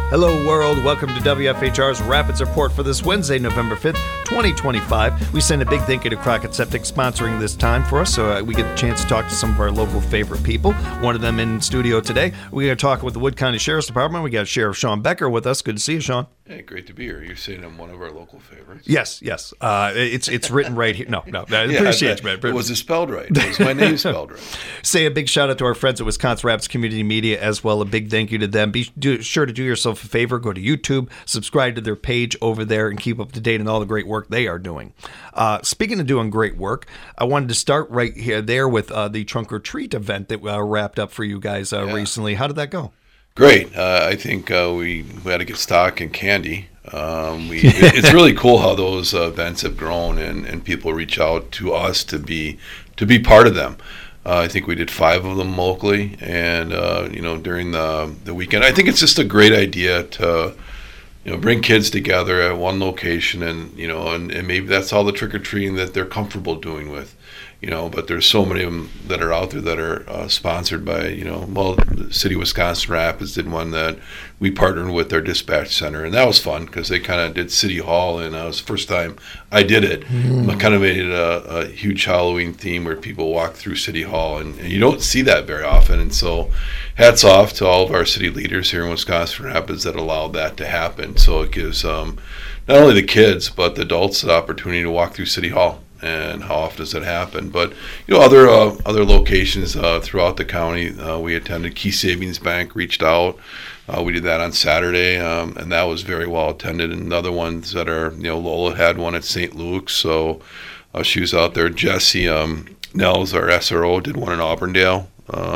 Hello, world. Welcome to WFHR's Rapids Report for this Wednesday, November 5th, 2025. We send a big thank you to Crockett Septic sponsoring this time for us, so we get a chance to talk to some of our local favorite people. One of them in studio today. We're going to talk with the Wood County Sheriff's Department. We got Sheriff Sean Becker with us. Good to see you, Sean. Hey, great to be here. You're saying I'm one of our local favorites. Yes. It's written right here. No. I appreciate you, man. Was it spelled right? Was my name spelled right? Say a big shout out to our friends at Wisconsin Rapids Community Media as well. A big thank you to them. Be sure to do yourself a favor. Go to YouTube, subscribe to their page over there, and keep up to date on all the great work they are doing. Speaking of doing great work, I wanted to start right here there with the Trunk or Treat event that wrapped up for you guys recently. How did that go? Great. I think we had to get stock in candy. It's really cool how those events have grown and people reach out to us to be part of them. I think we did 5 of them locally, and during the weekend, I think it's just a great idea to bring kids together at one location, and maybe that's all the trick or treating that they're comfortable doing with. But there's so many of them that are out there that are sponsored by, the City of Wisconsin Rapids did one that we partnered with their dispatch center, and that was fun because they kind of did City Hall, and it was the first time I did it. I kind of made it a huge Halloween theme where people walk through City Hall, and you don't see that very often, and so hats off to all of our city leaders here in Wisconsin Rapids that allowed that to happen. So it gives not only the kids, but the adults the opportunity to walk through City Hall. And how often does that happen? But other locations throughout the county, we attended. Key Savings Bank reached out. We did that on Saturday, and that was very well attended. And other ones that are, Lola had one at St. Luke's, so she was out there. Jesse Nels, our SRO, did one in Auburndale.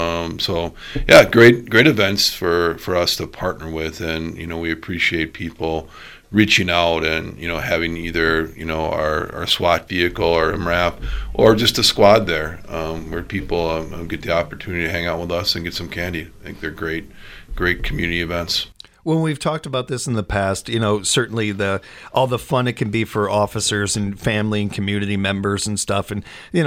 Great events for us to partner with, and we appreciate people reaching out and having either our SWAT vehicle or MRAP or just a squad there where people get the opportunity to hang out with us and get some candy. I think they're great community events. When we've talked about this in the past, certainly all the fun it can be for officers and family and community members and stuff, and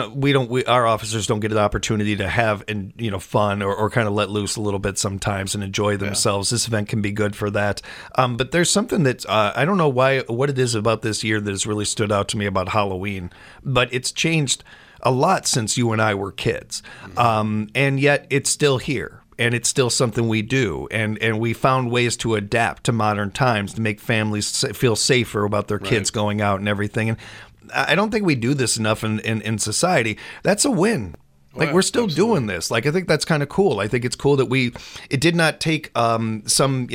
our officers don't get an opportunity to have fun or kind of let loose a little bit sometimes and enjoy themselves. This event can be good for that. But there's something that I don't know what it is about this year that has really stood out to me about Halloween, but it's changed a lot since you and I were kids, and yet it's still here. And it's still something we do, and we found ways to adapt to modern times to make families feel safer about their kids going out and everything. And I don't think we do this enough in society. That's a win. We're still doing this. I think that's kind of cool. I think it's cool that it did not take some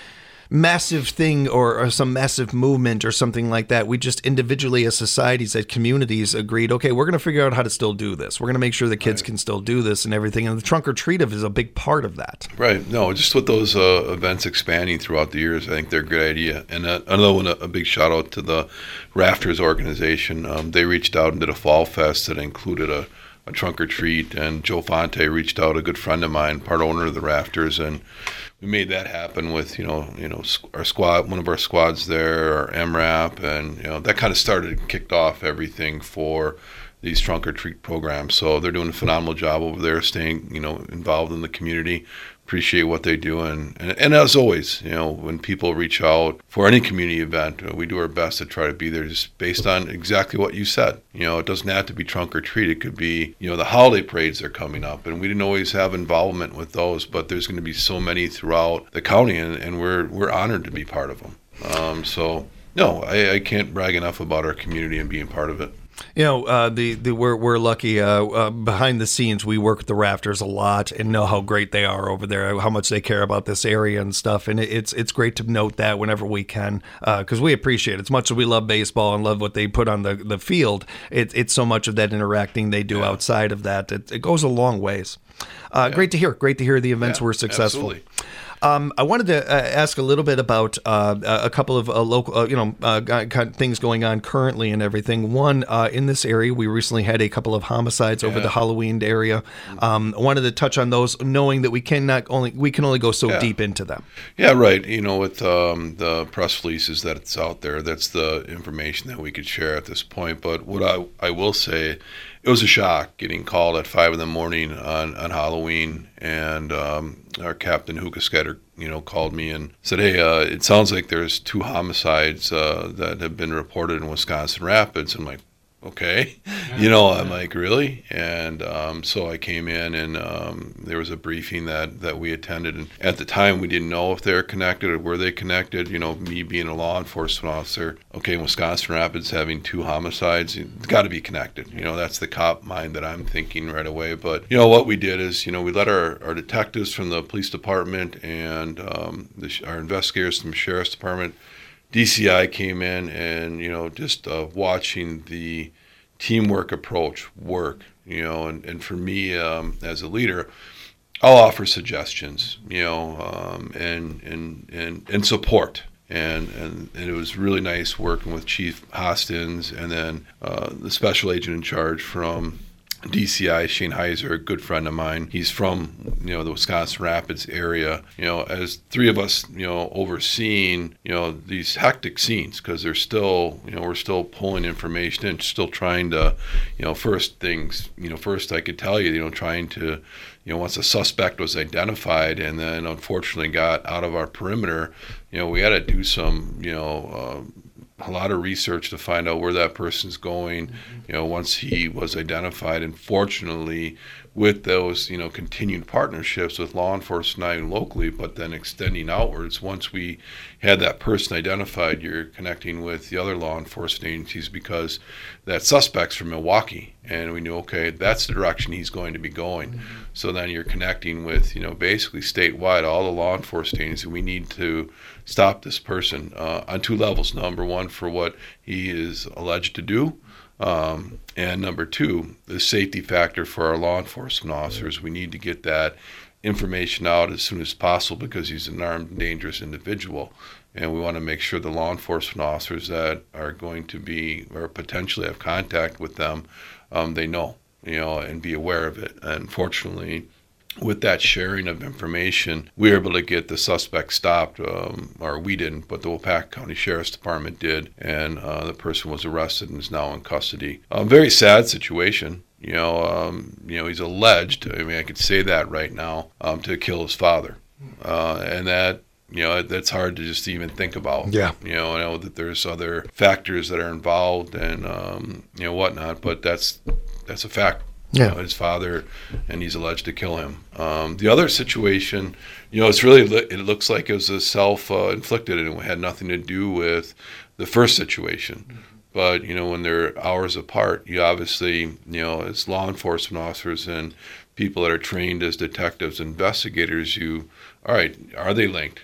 massive thing or some massive movement or something like that. We just individually as societies, as communities agreed, okay, we're going to figure out how to still do this. We're going to make sure the kids can still do this and everything. And the Trunk or Treat is a big part of that. Right. No, just with those events expanding throughout the years, I think they're a great idea. And another one, a big shout out to the Rafters organization. They reached out and did a fall fest that included a Trunk or Treat, and Joe Fonte reached out, a good friend of mine, part owner of the Rafters, and we made that happen with our squad, one of our squads there, our MRAP, and that kind of kicked off everything for these Trunk or Treat programs. So they're doing a phenomenal job over there, staying involved in the community. Appreciate what they do, and as always, when people reach out for any community event, we do our best to try to be there, just based on exactly what you said. It doesn't have to be Trunk or Treat. It could be the holiday parades are coming up, and we didn't always have involvement with those, but there's going to be so many throughout the county, and we're honored to be part of them. I can't brag enough about our community and being part of it. We're lucky. Behind the scenes, we work with the Rafters a lot and know how great they are over there, how much they care about this area and stuff. And it's great to note that whenever we can, because we appreciate it. As much as we love baseball and love what they put on the field, it's so much of that interacting they do outside of that. It goes a long ways. Great to hear. Great to hear the events were successful. Absolutely. I wanted to ask a little bit about a couple of local, things going on currently and everything. One, in this area, we recently had a couple of homicides over the Halloween area. I wanted to touch on those, knowing that we can only go so deep into them. Yeah, right. With the press releases that's out there, that's the information that we could share at this point. But what I will say, it was a shock getting called at 5 in the morning on Halloween, and our captain Hukaskatter, called me and said, "Hey, it sounds like there's 2 homicides that have been reported in Wisconsin Rapids." I'm like, okay, I'm like, really? And so I came in, and there was a briefing that we attended, and at the time we didn't know if they were connected or were they connected. Me being a law enforcement officer, okay, in Wisconsin Rapids having 2 homicides, it's got to be connected. That's the cop mind that I'm thinking right away. But what we did is, we let our detectives from the police department and our investigators from the sheriff's department, DCI came in, and just watching the teamwork approach work, and for me as a leader, I'll offer suggestions, and support. And it was really nice working with Chief Hostins, and then the special agent in charge from DCI, Shane Heiser, a good friend of mine. He's from, the Wisconsin Rapids area. As 3 of us, overseeing, these hectic scenes, because they're still, we're still pulling information and still trying to, first I could tell you, trying to, once a suspect was identified and then unfortunately got out of our perimeter, we had to do some, a lot of research to find out where that person's going, once he was identified. And fortunately, with those, continued partnerships with law enforcement, not even locally, but then extending outwards, once we had that person identified, you're connecting with the other law enforcement agencies, because that suspect's from Milwaukee, and we knew, okay, that's the direction he's going to be going. So then you're connecting with, basically statewide, all the law enforcement agencies. We need to stop this person on 2 levels. Number 1, for what he is alleged to do, and number 2, the safety factor for our law enforcement officers. We need to get that information out as soon as possible, because he's an armed, dangerous individual, and we want to make sure the law enforcement officers that are going to be or potentially have contact with them, they know, and be aware of it. Unfortunately, with that sharing of information, we were able to get the suspect stopped, or we didn't, but the Waupaca County Sheriff's Department did, and the person was arrested and is now in custody. Very sad situation. He's alleged, I could say that right now, to kill his father, and that. That's hard to just even think about. Yeah. I know that there's other factors that are involved and whatnot, but that's a fact. Yeah. His father, and he's alleged to kill him. The other situation, it looks like it was a self-inflicted, and it had nothing to do with the first situation. But, when they're hours apart, you obviously, as law enforcement officers and people that are trained as detectives, investigators, all right, are they linked?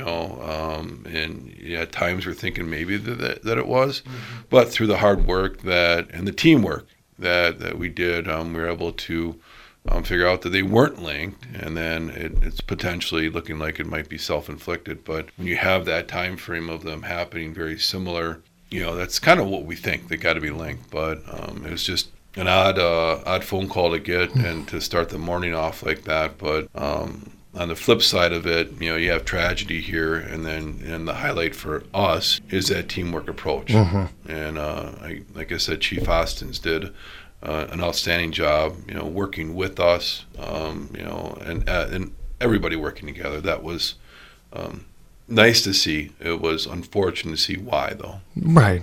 And at times we're thinking maybe that it was, but through the hard work and the teamwork that we did, we were able to figure out that they weren't linked, and then it's potentially looking like it might be self-inflicted. But when you have that time frame of them happening very similar, that's kind of what we think. They got to be linked, but it was just an odd phone call to get and to start the morning off like that. But on the flip side of it, you have tragedy here, and the highlight for us is that teamwork approach. And like I said, Chief Hostins did an outstanding job, working with us, and everybody working together. That was nice to see. It was unfortunate to see why, though. Right.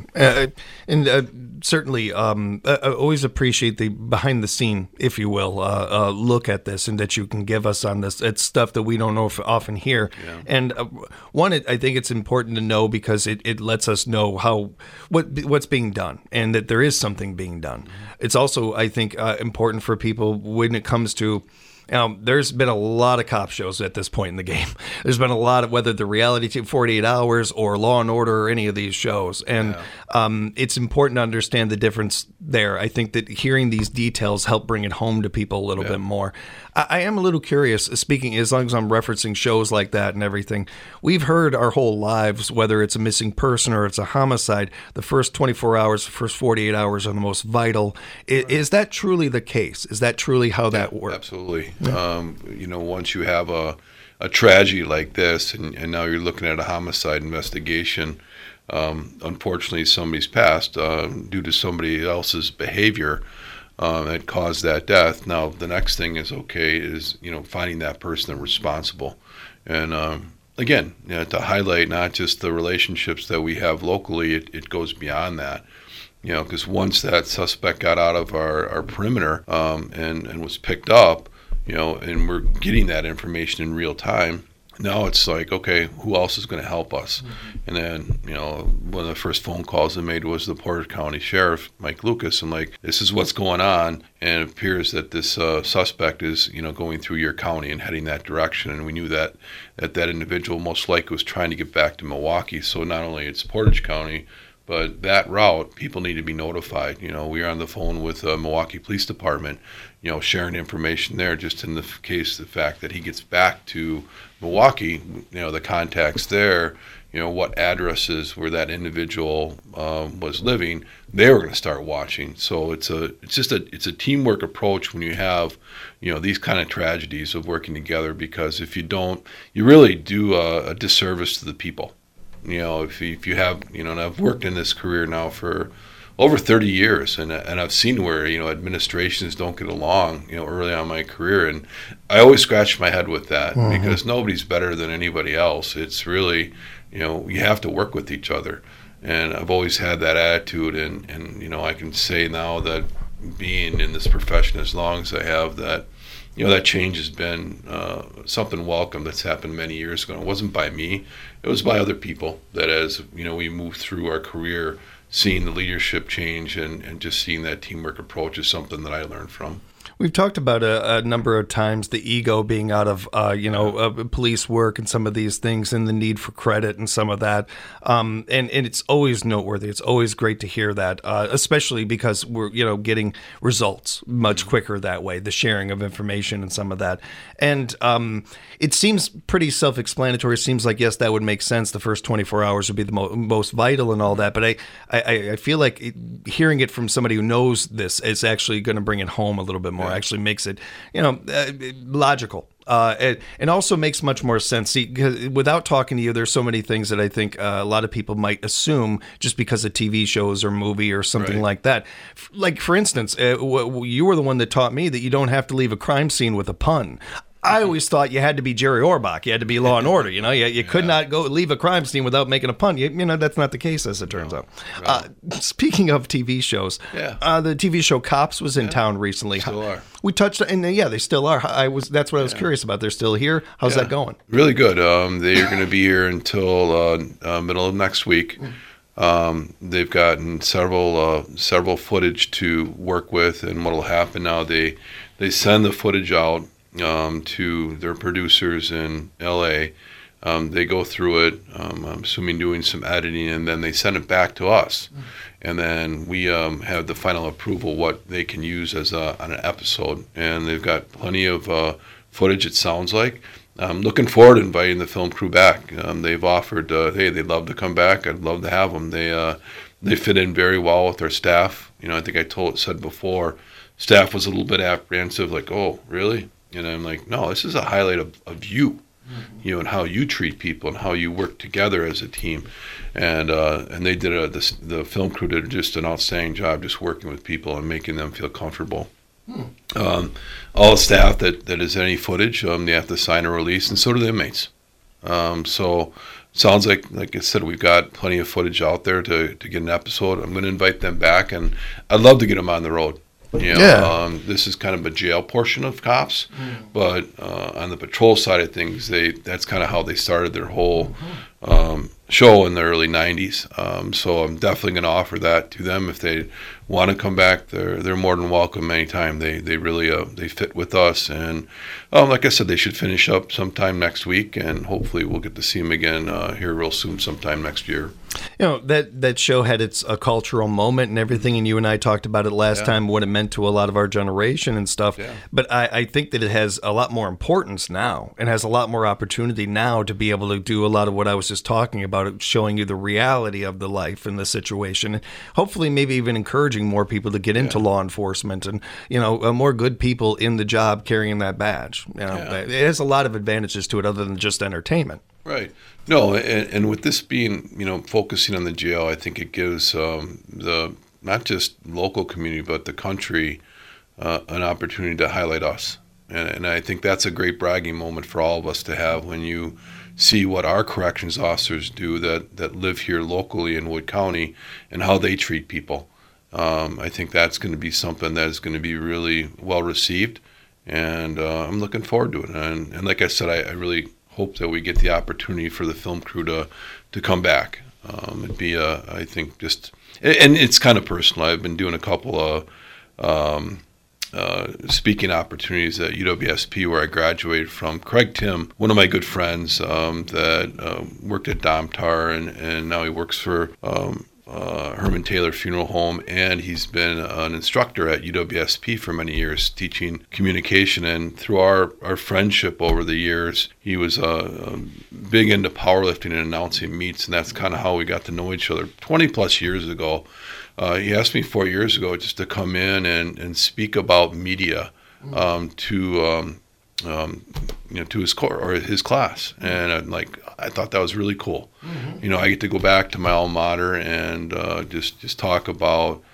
And certainly, I always appreciate the behind the scene, if you will, look at this, and that you can give us on this. It's stuff that we don't often hear. Yeah. And I think it's important to know, because it lets us know what's being done, and that there is something being done. It's also, I think, important for people when it comes to, there's been a lot of cop shows at this point in the game. There's been a lot of, whether the reality TV 48 Hours or Law and Order or any of these shows. And it's important to understand the difference there. I think that hearing these details help bring it home to people a little bit more. I am a little curious, speaking, as long as I'm referencing shows like that and everything, we've heard our whole lives, whether it's a missing person or it's a homicide, the first 24 hours, the first 48 hours are the most vital. Is that truly the case? Is that truly how that works? Absolutely. Yeah. Once you have a tragedy like this, and now you're looking at a homicide investigation, unfortunately somebody's passed due to somebody else's behavior. that caused that death. Now the next thing is finding that person responsible, and again, to highlight not just the relationships that we have locally, it goes beyond that. Because once that suspect got out of our perimeter and was picked up, and we're getting that information in real time, now it's like, okay, who else is going to help us? Mm-hmm. And then, one of the first phone calls I made was the Portage County Sheriff, Mike Lucas, and like, this is what's going on, and it appears that this suspect is, going through your county and heading that direction. And we knew that individual most likely was trying to get back to Milwaukee. So not only it's Portage County, but that route, people need to be notified. We are on the phone with the Milwaukee Police Department, sharing information there, just in the case of the fact that he gets back to Milwaukee, the contacts there, what addresses where that individual was living, they were going to start watching. So it's a teamwork approach when you have, these kind of tragedies of working together, because if you don't, you really do a disservice to the people. If you have, and I've worked in this career now for over 30 years, and I've seen where, administrations don't get along, early on in my career, and I always scratch my head with that, mm-hmm. because nobody's better than anybody else. It's really, you have to work with each other, and I've always had that attitude, and I can say now that being in this profession as long as I have, that that change has been something welcome that's happened many years ago. It wasn't by me. It was by other people that as, we moved through our career, seeing the leadership change and just seeing that teamwork approach is something that I learned from. We've talked about a number of times the ego being out of, police work and some of these things, and the need for credit and some of that. And it's always noteworthy. It's always great to hear that, especially because we're, getting results much quicker that way, the sharing of information and some of that. And it seems pretty self-explanatory. It seems like, yes, that would make sense. The first 24 hours would be the most vital and all that. But I feel like hearing it from somebody who knows this is actually going to bring it home a little bit more. Actually makes it, logical. And also makes much more sense. See, because without talking to you, there's so many things that I think a lot of people might assume just because of TV shows or movie or something like that. Like, for instance, you were the one that taught me that you don't have to leave a crime scene with a pun. I always thought you had to be Jerry Orbach. You had to be Law and Order. You could not go leave a crime scene without making a pun. That's not the case, as it turns out. Speaking of TV shows, the TV show Cops was in town recently. Still are. We touched, and they still are. That's what I was curious about. They're still here. How's that going? Really good. They're going to be here until middle of next week. They've gotten several footage to work with, and what'll happen now? They send the footage out to their producers in LA. They go through it, I'm assuming doing some editing, and then they send it back to us. And then we have the final approval what they can use as on an episode. And they've got plenty of footage, it sounds like. I'm looking forward to inviting the film crew back. They've offered, hey, they'd love to come back. I'd love to have them. They fit in very well with our staff. I think I said before, staff was a little bit apprehensive, like, oh, really? And I'm like, no, this is a highlight of you, and how you treat people and how you work together as a team. And they did the film crew did just an outstanding job just working with people and making them feel comfortable. All staff that is any footage, they have to sign a release, and so do the inmates. So sounds like I said, we've got plenty of footage out there to get an episode. I'm going to invite them back, and I'd love to get them on the road. This is kind of a jail portion of Cops, but on the patrol side of things, that's kind of how they started their whole show in the early 90s. So I'm definitely going to offer that to them. If they want to come back, they're more than welcome anytime. They really they fit with us, and like I said, they should finish up sometime next week, and hopefully we'll get to see them again here real soon, sometime next year. That show had a cultural moment and everything, and you and I talked about it last time, what it meant to a lot of our generation and stuff. Yeah. But I think that it has a lot more importance now, and has a lot more opportunity now to be able to do a lot of what I was just talking about, showing you the reality of the life and the situation, and hopefully maybe even encouraging more people to get into law enforcement, and more good people in the job carrying that badge. It has a lot of advantages to it other than just entertainment. Right. No, and with this being, focusing on the jail, I think it gives the not just local community but the country an opportunity to highlight us. And I think that's a great bragging moment for all of us to have when you see what our corrections officers do that live here locally in Wood County and how they treat people. I think that's going to be something that is going to be really well received, and I'm looking forward to it. And like I said, I really hope that we get the opportunity for the film crew to come back. It'd be, I think, and it's kind of personal. I've been doing a couple of speaking opportunities at UWSP where I graduated from. Craig Tim, one of my good friends that worked at Domtar, and now he works for Herman Taylor Funeral Home, and he's been an instructor at UWSP for many years, teaching communication. And through our friendship over the years, he was big into powerlifting and announcing meets, and that's kind of how we got to know each other 20 plus years ago. He asked me 4 years ago just to come in and speak about media to his class, and I thought that was really cool. Mm-hmm. I get to go back to my alma mater and just talk about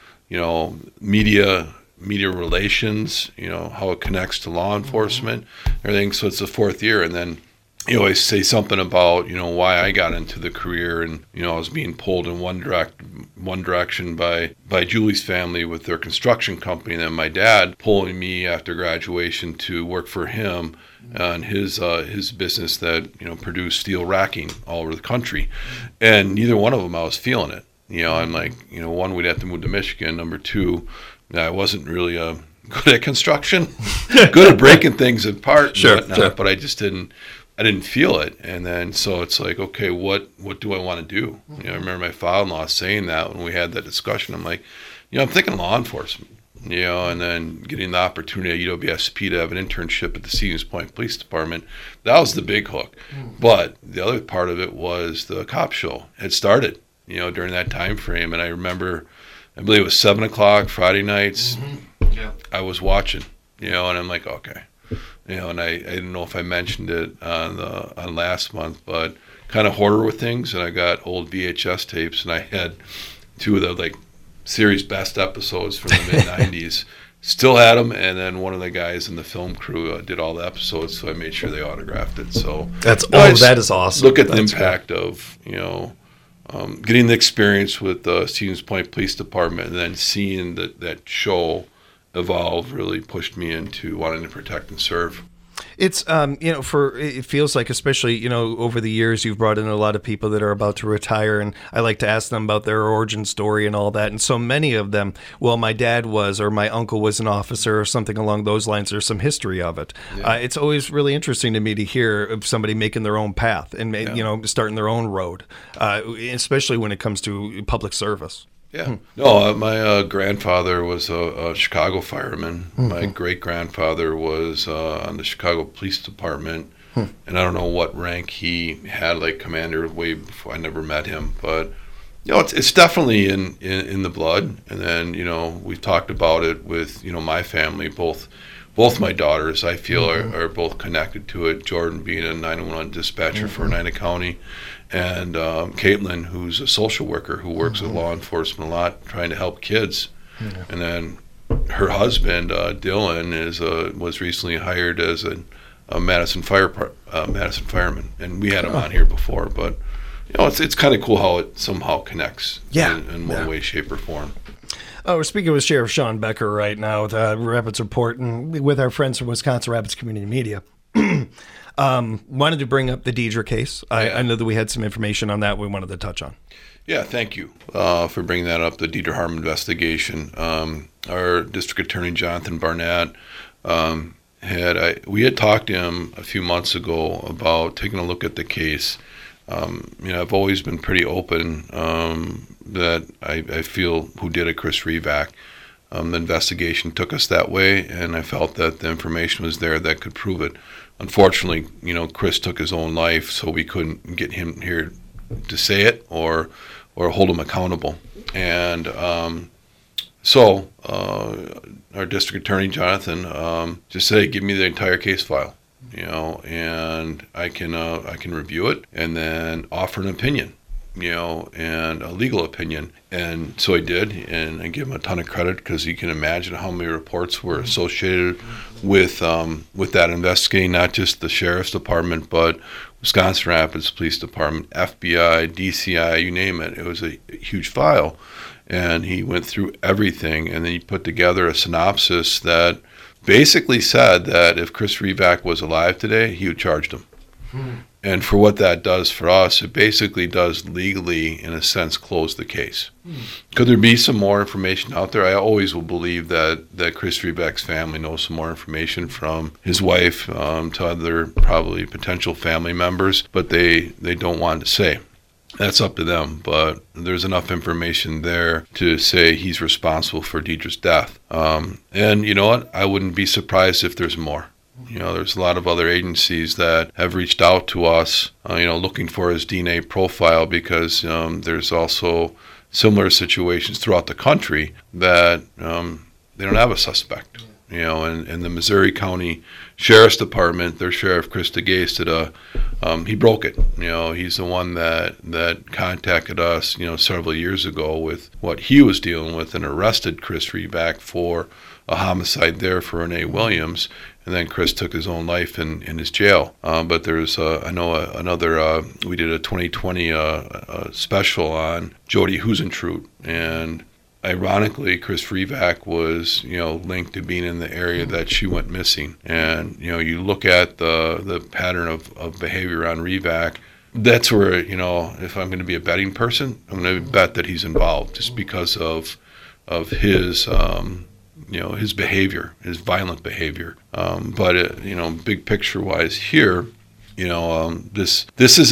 media relations, how it connects to law enforcement, everything. So it's the fourth year, and then you always say something about why I got into the career, and I was being pulled in one direction by Julie's family with their construction company, and then my dad pulling me after graduation to work for him on his business that produced steel racking all over the country, and neither one of them I was feeling it. I'm like, one, we'd have to move to Michigan. Number two, I wasn't really good at construction, good at breaking things apart, sure. But I just didn't feel it. And then so it's like, okay, what do I want to do? I remember my father-in-law saying that when we had that discussion. I'm like, I'm thinking law enforcement, and then getting the opportunity at UWSP to have an internship at the Stevens Point Police Department. That was the big hook. But the other part of it was the cop show had started, during that time frame. And I remember, I believe it was 7:00 Friday nights. Mm-hmm. Yeah. I was watching, and I'm like, okay. And I didn't know if I mentioned it on last month, but kind of hoarder with things, and I got old VHS tapes, and I had two of the series best episodes from the mid '90s. Still had them, and then one of the guys in the film crew did all the episodes, so I made sure they autographed it. So that is awesome. Look at the impact of getting the experience with the Stevens Point Police Department, and then seeing that show evolve really pushed me into wanting to protect and serve. It's it feels like, especially over the years, you've brought in a lot of people that are about to retire, and I like to ask them about their origin story and all that. And so many of them, well, my dad was, or my uncle was an officer, or something along those lines. There's some history of it. Yeah. It's always really interesting to me to hear of somebody making their own path and starting their own road, especially when it comes to public service. Yeah. No, my grandfather was a Chicago fireman. Mm-hmm. My great-grandfather was on the Chicago Police Department, and I don't know what rank he had, like commander, way before. I never met him, but it's definitely in the blood. And then we've talked about it with my family. Both my daughters, I feel, are both connected to it. Jordan being a 911 dispatcher for Oneida County, and Caitlin, who's a social worker who works with law enforcement a lot, trying to help kids. Yeah. And then her husband, Dylan, was recently hired as a Madison fireman, and we had him on here before. But it's kind of cool how it somehow connects in one way, shape, or form. Oh, we're speaking with Sheriff Sean Becker right now with Rapids Report, and with our friends from Wisconsin Rapids Community Media. Wanted to bring up the Deidre case. I know that we had some information on that we wanted to touch on. Yeah, thank you for bringing that up, the Deidre Harm investigation. Our District Attorney, Jonathan Barnett, we had talked to him a few months ago about taking a look at the case. I've always been pretty open that I feel who did it, Chris Revac. The investigation took us that way, and I felt that the information was there that could prove it. Unfortunately, Chris took his own life, so we couldn't get him here to say it or hold him accountable. And so our district attorney, Jonathan, just said, hey, give me the entire case file, and I can review it and then offer an opinion. and a legal opinion. And so I did, and I give him a ton of credit because you can imagine how many reports were associated with that investigating, not just the sheriff's department, but Wisconsin Rapids Police Department, FBI, DCI, you name it. It was a huge file. And he went through everything, and then he put together a synopsis that basically said that if Chris Riback was alive today, he would charge him. And for what that does for us, it basically does legally, in a sense, close the case. Could there be some more information out there? I always will believe that Chris Riback's family knows some more information from his wife to other probably potential family members, but they don't want to say. That's up to them, but there's enough information there to say he's responsible for Deidre's death. And you know what? I wouldn't be surprised if there's more. There's a lot of other agencies that have reached out to us, looking for his DNA profile because there's also similar situations throughout the country that they don't have a suspect. And the Missouri County Sheriff's Department, their sheriff, Chris DeGase, he broke it. He's the one that contacted us, several years ago with what he was dealing with and arrested Chris Riback for a homicide there for Renee Williams. And then Chris took his own life in his jail. But there's, I know another, we did a 2020 special on Jody Husentrud. And ironically, Chris Riback was, linked to being in the area that she went missing. And, you look at the pattern of behavior on Riback, that's where, if I'm going to be a betting person, I'm going to bet that he's involved just because of his, his behavior, his violent behavior. But, big picture wise here, this is,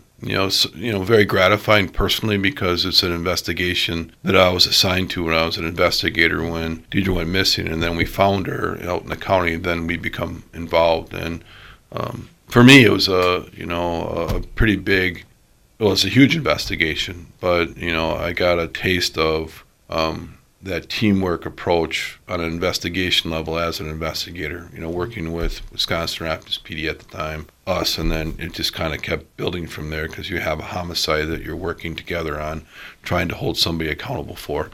very gratifying personally because it's an investigation that I was assigned to when I was an investigator when Deidre went missing, and then we found her out in the county. Then we become involved, and for me, it was a pretty big. Well, it's a huge investigation, but I got a taste of that teamwork approach on an investigation level as an investigator, working with Wisconsin Rapids PD at the time, us, and then it just kind of kept building from there because you have a homicide that you're working together on, trying to hold somebody accountable for.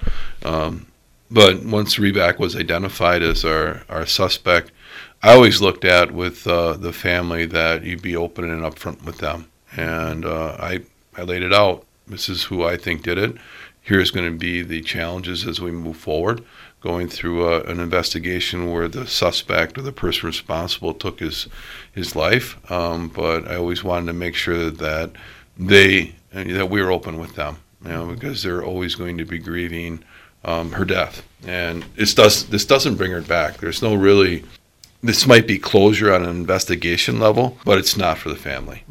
But once Riback was identified as our suspect, I always looked at with the family that you'd be open and upfront with them. And I laid it out. This is who I think did it. Here's going to be the challenges as we move forward, going through an investigation where the suspect or the person responsible took his life. But I always wanted to make sure that that we were open with them, because they're always going to be grieving her death. And this doesn't bring her back. There's no really. This might be closure on an investigation level, but it's not for the family.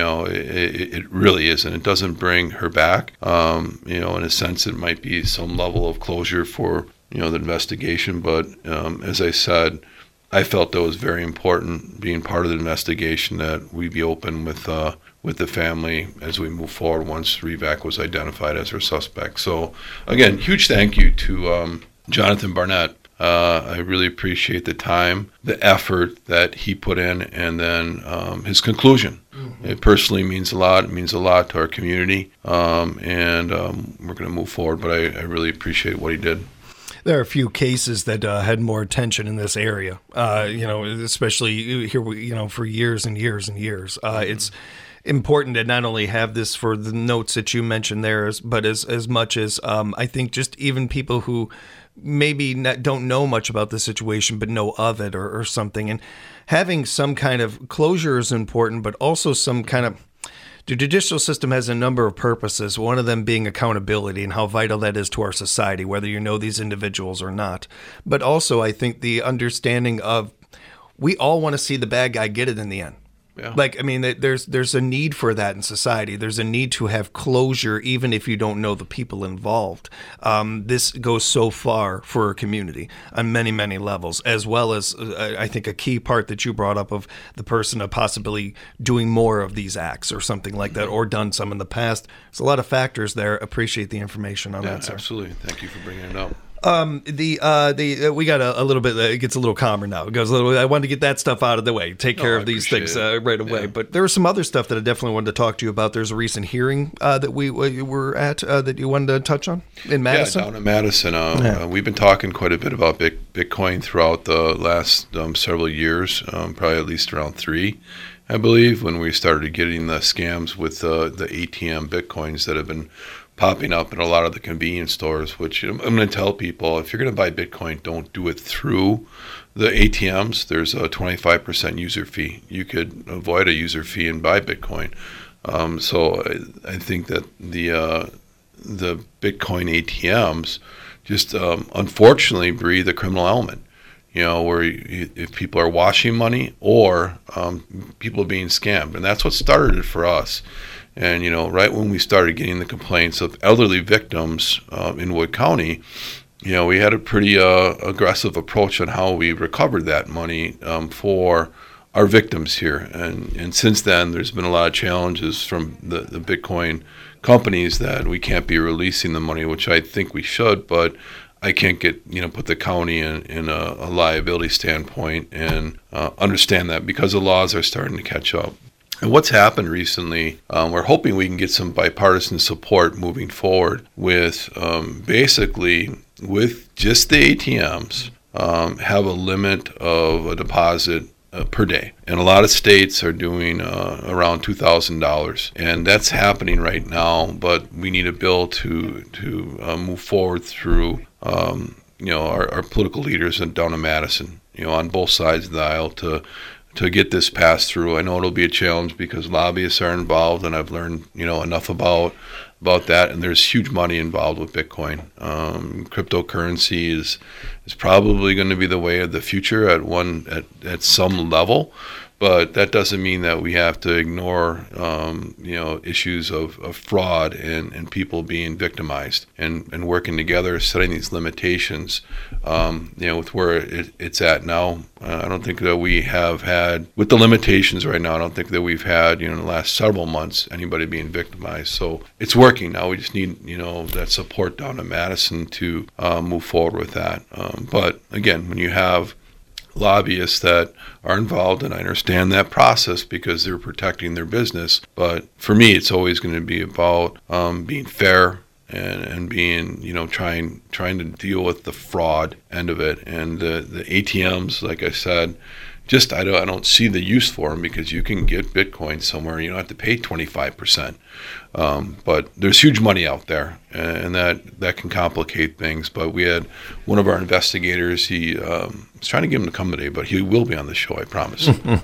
It really isn't. It doesn't bring her back. In a sense, it might be some level of closure for, the investigation. But as I said, I felt that was very important, being part of the investigation, that we be open with the family as we move forward once Riback was identified as her suspect. So, again, huge thank you to Jonathan Barnett. I really appreciate the time, the effort that he put in, and then his conclusion. Mm-hmm. It personally means a lot. It means a lot to our community, and we're going to move forward. But I really appreciate what he did. There are a few cases that had more attention in this area, especially here, for years and years and years. It's important to not only have this for the notes that you mentioned there, but as much as I think just even people who maybe don't know much about the situation but know of it or something, and having some kind of closure is important, but also some kind of. The judicial system has a number of purposes, one of them being accountability and how vital that is to our society, whether you know these individuals or not. But also, I think the understanding of we all want to see the bad guy get it in the end. Yeah. There's a need for that in society. There's a need to have closure, even if you don't know the people involved. This goes so far for our community on many, many levels, as well as I think a key part that you brought up of the person possibly doing more of these acts or something like that, or done some in the past. There's a lot of factors there. Appreciate the information on that, sir. Absolutely. Thank you for bringing it up. We got a little bit. It gets a little calmer now. It goes a little. I wanted to get that stuff out of the way, take care of these things right away. Yeah. But there was some other stuff that I definitely wanted to talk to you about. There's a recent hearing that we were at that you wanted to touch on in Madison. Yeah, down in Madison. We've been talking quite a bit about Bitcoin throughout the last several years, probably at least around 3. I believe, when we started getting the scams with the ATM Bitcoins that have been popping up in a lot of the convenience stores, which I'm going to tell people, if you're going to buy Bitcoin, don't do it through the ATMs. There's a 25% user fee. You could avoid a user fee and buy Bitcoin. So I think that the Bitcoin ATMs just unfortunately breathe a criminal element. Where if people are washing money or people are being scammed. And that's what started it for us. And, right when we started getting the complaints of elderly victims in Wood County, we had a pretty aggressive approach on how we recovered that money for our victims here. And since then, there's been a lot of challenges from the Bitcoin companies that we can't be releasing the money, which I think we should, but I can't put the county in a liability standpoint and understand that because the laws are starting to catch up. And what's happened recently, we're hoping we can get some bipartisan support moving forward with basically with just the ATMs, have a limit of a deposit per day. And a lot of states are doing around $2,000. And that's happening right now, but we need a bill to move forward through our political leaders down in Madison, on both sides of the aisle to get this passed through. I know it'll be a challenge because lobbyists are involved, and I've learned enough about that, and there's huge money involved with Bitcoin. Cryptocurrency is probably going to be the way of the future at some level. But that doesn't mean that we have to ignore, issues of fraud and people being victimized and working together, setting these limitations, with where it's at now. I don't think that we have had, with the limitations right now, I don't think that we've had, in the last several months, anybody being victimized. So it's working now. We just need, that support down in Madison to move forward with that. But again, when you have lobbyists that are involved, and I understand that process because they're protecting their business. But for me, it's always going to be about being fair and being, trying to deal with the fraud end of it. And the ATMs, like I said, just I don't see the use for them because you can get Bitcoin somewhere. You don't have to pay 25%. But there's huge money out there, and that can complicate things. But we had one of our investigators. He was trying to get him to come today, but he will be on the show, I promise.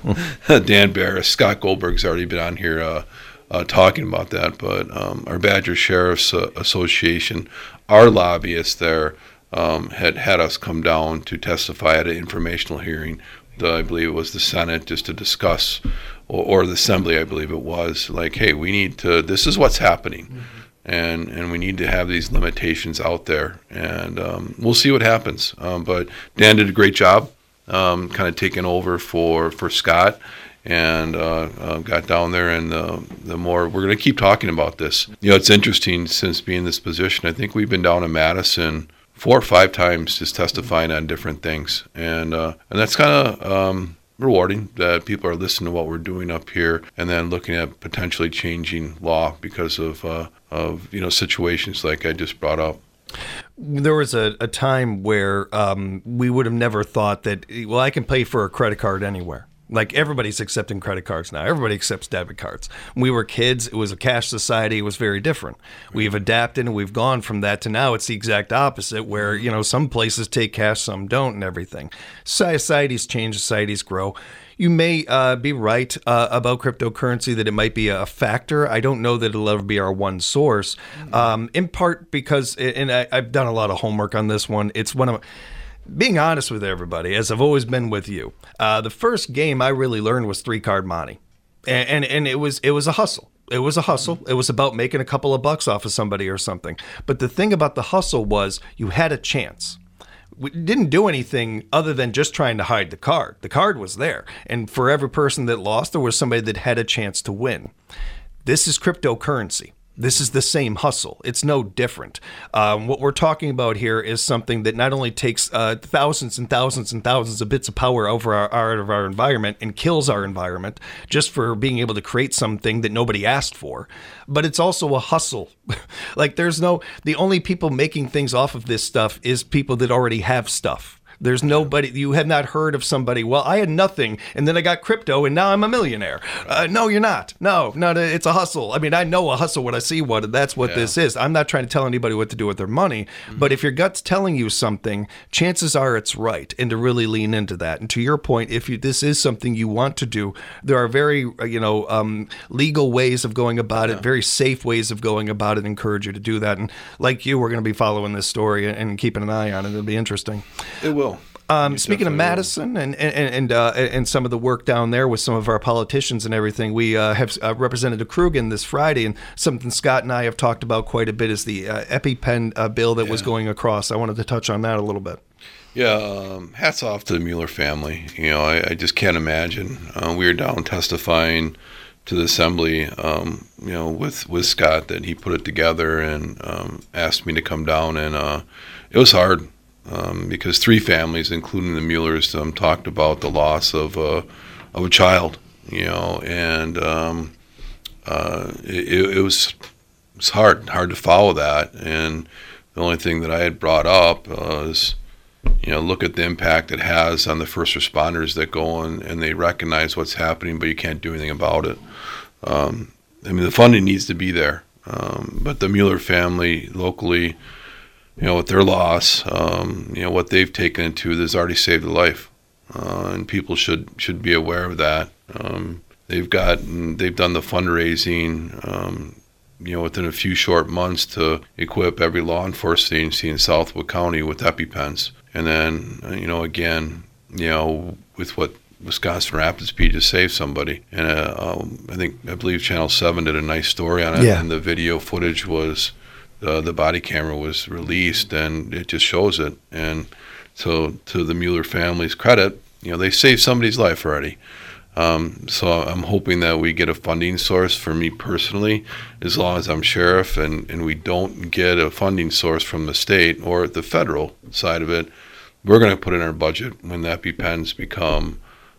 Dan Barris, Scott Goldberg's already been on here talking about that. But our Badger Sheriff's Association, our lobbyists there, had us come down to testify at an informational hearing. I believe it was the Senate, just to discuss, or the Assembly, I believe it was, like, hey, we need to, this is what's happening, and we need to have these limitations out there, and we'll see what happens. But Dan did a great job, kind of taking over for Scott, and got down there, and the more, we're going to keep talking about this. It's interesting, since being in this position, I think we've been down in Madison 4 or 5 times just testifying on different things. And that's kind of rewarding that people are listening to what we're doing up here and then looking at potentially changing law because of situations like I just brought up. There was a time where we would have never thought that, well, I can pay for a credit card anywhere. Like, everybody's accepting credit cards now. Everybody accepts debit cards. When we were kids, it was a cash society. It was very different. We've adapted, and we've gone from that to now it's the exact opposite, where, some places take cash, some don't, and everything. Societies change, societies grow. You may be right about cryptocurrency, that it might be a factor. I don't know that it'll ever be our one source, in part because, and I've done a lot of homework on this one, it's one of... Being honest with everybody, as I've always been with you, the first game I really learned was 3-card monte, and it was a hustle. It was a hustle. It was about making a couple of bucks off of somebody or something. But the thing about the hustle was you had a chance. We didn't do anything other than just trying to hide the card. The card was there, and for every person that lost, there was somebody that had a chance to win. This is cryptocurrency. This is the same hustle. It's no different. What we're talking about here is something that not only takes thousands and thousands and thousands of bits of power over our environment and kills our environment just for being able to create something that nobody asked for, but it's also a hustle. Like the only people making things off of this stuff is people that already have stuff. There's nobody, you have not heard of somebody, well, I had nothing, and then I got crypto, and now I'm a millionaire. No, you're not. No, it's a hustle. I mean, I know a hustle when I see one, and that's what this is. I'm not trying to tell anybody what to do with their money, but if your gut's telling you something, chances are it's right, and to really lean into that. And to your point, if this is something you want to do, there are very, legal ways of going about it, very safe ways of going about it, encourage you to do that. And like you, we're going to be following this story and keeping an eye on it. It'll be interesting. It will. Speaking of Madison and some of the work down there with some of our politicians and everything, we have Representative Krugen this Friday, and something Scott and I have talked about quite a bit is the EpiPen bill that was going across. I wanted to touch on that a little bit. Yeah, hats off to the Mueller family. I just can't imagine. We were down testifying to the assembly, with Scott, that he put it together and asked me to come down, and it was hard. Because three families, including the Muellers, talked about the loss of a child, and it was hard to follow that. And the only thing that I had brought up is, look at the impact it has on the first responders that go in and they recognize what's happening, but you can't do anything about it. The funding needs to be there, but the Mueller family locally, with their loss, what they've taken into has already saved a life, and people should be aware of that. They've done the fundraising, within a few short months to equip every law enforcement agency in Southwood County with EpiPens, and then with what Wisconsin Rapid Speed to save somebody. And I believe Channel 7 did a nice story on it, and the video footage was. The body camera was released, and it just shows it. And so, to the Mueller family's credit, they saved somebody's life already. So I'm hoping that we get a funding source for me personally, as long as I'm sheriff, and we don't get a funding source from the state or the federal side of it. We're going to put in our budget when the EpiPens become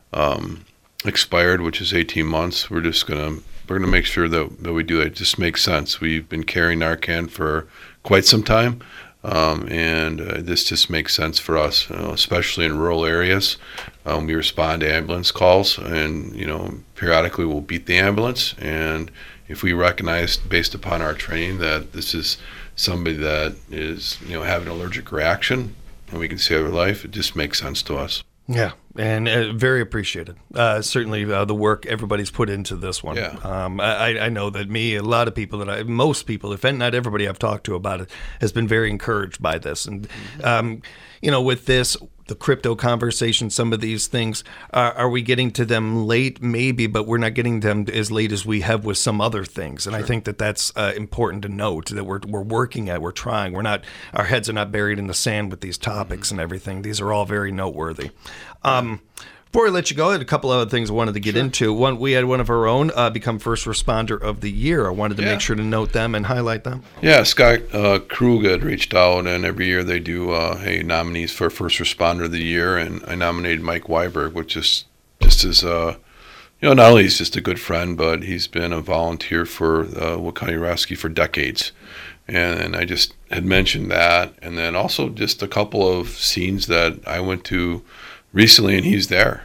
expired, which is 18 months. We're going to make sure that we do it. It just makes sense. We've been carrying Narcan for quite some time, and this just makes sense for us, especially in rural areas. We respond to ambulance calls, and periodically we'll beat the ambulance. And if we recognize, based upon our training, that this is somebody that is having an allergic reaction, and we can save their life, it just makes sense to us. Yeah, and very appreciated. Certainly the work everybody's put into this one. Yeah. I know that a lot of people most people, if not everybody I've talked to about it, has been very encouraged by this. And, with this, the crypto conversation, some of these things, are we getting to them late? Maybe, but we're not getting them as late as we have with some other things. And I think that that's important to note, that we're working at, we're trying. Our heads are not buried in the sand with these topics and everything. These are all very noteworthy. Before I let you go, I had a couple other things I wanted to get into. One, we had one of our own become First Responder of the Year. I wanted to make sure to note them and highlight them. Yeah, Scott Krug had reached out, and every year they do nominees for First Responder of the Year, and I nominated Mike Weiberg, which is just as not only he's just a good friend, but he's been a volunteer for Will County Rescue for decades. And I just had mentioned that, and then also just a couple of scenes that I went to recently, and he's there,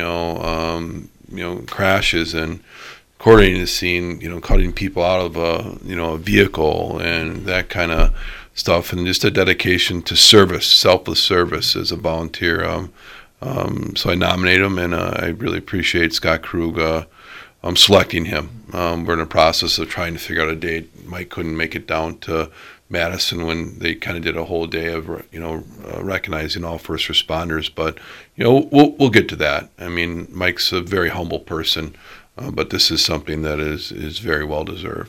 crashes and coordinating the scene, cutting people out of a vehicle and that kind of stuff, and just a dedication to service, selfless service as a volunteer. So I nominate him, and I really appreciate Scott Krug selecting him. We're in the process of trying to figure out a date. Mike couldn't make it down to Madison when they kind of did a whole day of recognizing all first responders, but we'll get to that. I mean, Mike's a very humble person, but this is something that is very well deserved.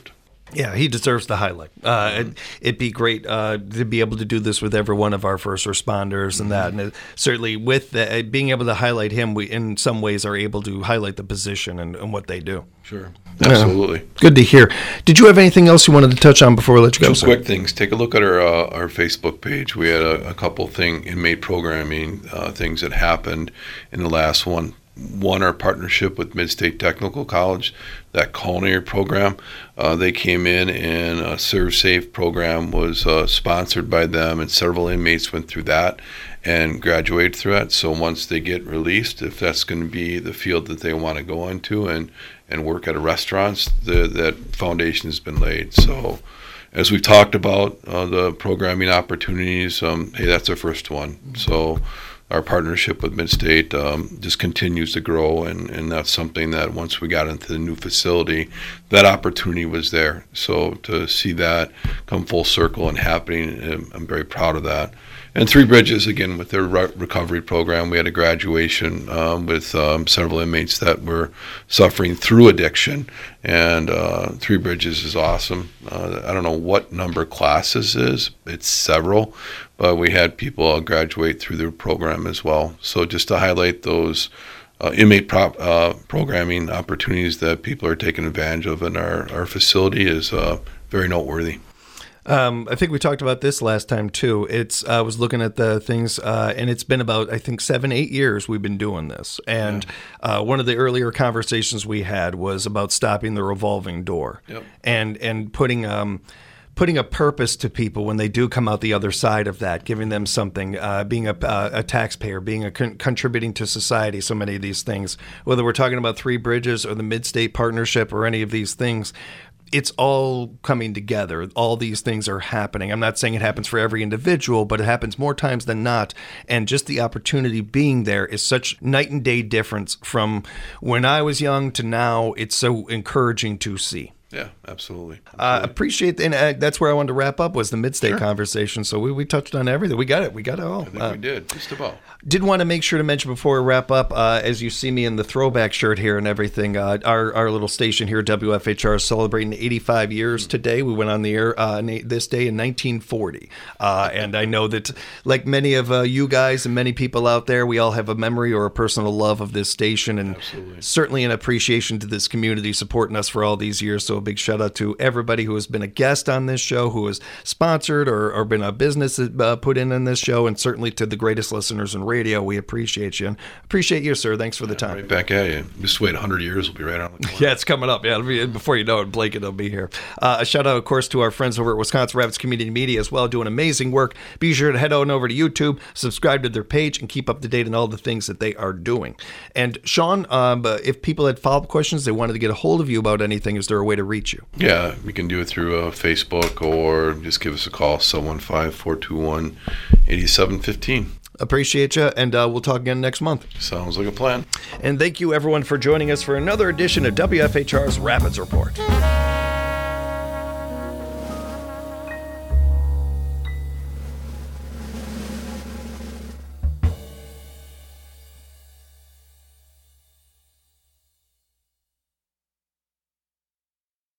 Yeah, he deserves the highlight. It'd be great to be able to do this with every one of our first responders and that. And certainly with being able to highlight him, we in some ways are able to highlight the position and what they do. Sure. Absolutely. Good to hear. Did you have anything else you wanted to touch on before we let you go? Two quick things. Take a look at our Facebook page. We had a couple inmate programming things that happened in the last one. One, our partnership with Mid-State Technical College, that culinary program. They came in and a Serve Safe program was sponsored by them, and several inmates went through that and graduated through that. So once they get released, if that's going to be the field that they want to go into and work at a restaurant, that foundation has been laid. So as we've talked about the programming opportunities, hey, that's our first one. So our partnership with Mid-State just continues to grow, and that's something that once we got into the new facility, that opportunity was there. So to see that come full circle and happening, I'm very proud of that. And Three Bridges, again, with their recovery program, we had a graduation with several inmates that were suffering through addiction, and Three Bridges is awesome. I don't know what number classes is. It's several, but we had people graduate through their program as well. So just to highlight those inmate programming opportunities that people are taking advantage of in our facility is very noteworthy. I think we talked about this last time too. I was looking at the things, and it's been about, I think, 7-8 years we've been doing this. And one of the earlier conversations we had was about stopping the revolving door, and putting a purpose to people when they do come out the other side of that, giving them something, being a taxpayer, being contributing to society. So many of these things, whether we're talking about Three Bridges or the Mid-State Partnership or any of these things, it's all coming together. All these things are happening. I'm not saying it happens for every individual, but it happens more times than not. And just the opportunity being there is such night and day difference from when I was young to now. It's so encouraging to see. Yeah, absolutely. Appreciate, and that's where I wanted to wrap up was the Mid-State conversation. So we touched on everything. We got it. We got it all. I think we did, just about. Did want to make sure to mention before we wrap up, as you see me in the throwback shirt here and everything, our little station here, WFHR, is celebrating 85 years today. We went on the air this day in 1940. And I know that, like many of you guys and many people out there, we all have a memory or a personal love of this station, and certainly an appreciation to this community supporting us for all these years. So a big shout out to everybody who has been a guest on this show, who has sponsored or been a business put in this show, and certainly to the greatest listeners in radio. We appreciate you, and appreciate you, sir. Thanks for the time. Right back at you. Just wait 100 years, we'll be right on the corner. Yeah, it's coming up. Yeah, it'll be, before you know it, Blake will be here. A shout out, of course, to our friends over at Wisconsin Rapids Community Media as well, doing amazing work. Be sure to head on over to YouTube, subscribe to their page, and keep up to date on all the things that they are doing. And Sean, if people had follow-up questions, they wanted to get a hold of you about anything, is there a way to reach you? Yeah, we can do it through Facebook, or just give us a call, 715-421-8715. Appreciate you, and we'll talk again next month. Sounds like a plan. And thank you, everyone, for joining us for another edition of WFHR's Rapids Report.